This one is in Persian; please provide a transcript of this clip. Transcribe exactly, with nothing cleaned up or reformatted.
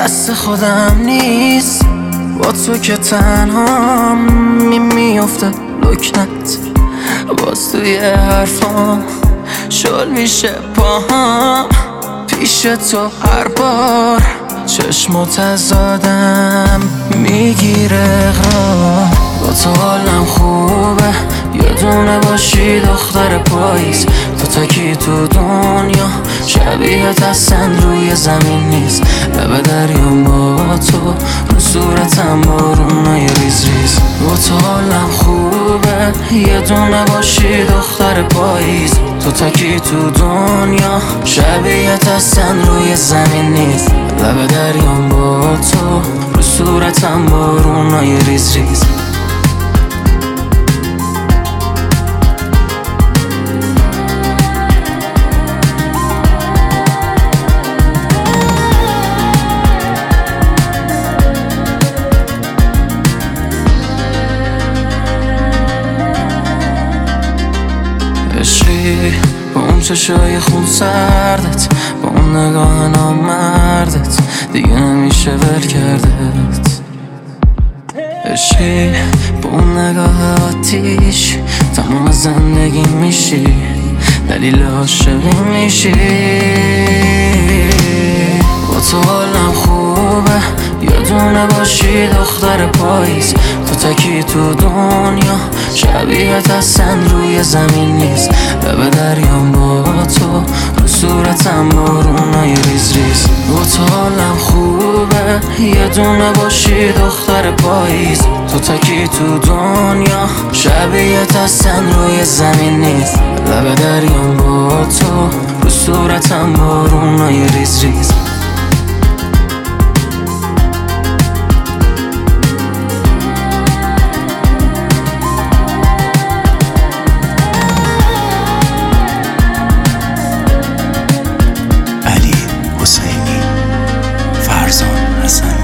دست خودم نیست، با تو که تنها می میفته لکنت. باز توی حرفام شل میشه پاهام، پیش تو هر بار چشم تزادم میگیره غرام. با تو حالم خوبه، یه دونه باشی دختر پاییز. تو تکی تو دنیا شبیهت اصلا روی زمین نیست. لب دریام با تو، رو صورتم بارونای ریز ریز. با تو حالم خوبه، یه دونه باشی دختر پاییز. تو تکی تو دنیا شبیهت اصلا روی زمین نیست. لب دریام با تو، رو صورتم بارونای ریز ریز. عشقی با اون چشای خون سردت، با اون نگاه نامردت، دیگه نمیشه ول کردت. عشقی با اون نگاه آتیش، تمام زندگی میشی، دلیل عاشقی میشی. با تو حالم خوبه، یه دونه باشی دختر پاییز. تو تکی تو دنیا شبیهت اصلا روی زمین نیست. لب دریام با تو، رو صورتم بارونای ریز ریز. با تو حالم خوبه، یه دونه باشی دختر پاییز. تو تکی تو دنیا شبیهت اصلا روی زمین نیست. لب دریام با تو، رو صورتم بارونای ریز ریز. علی حسینی، فرزان حسنی.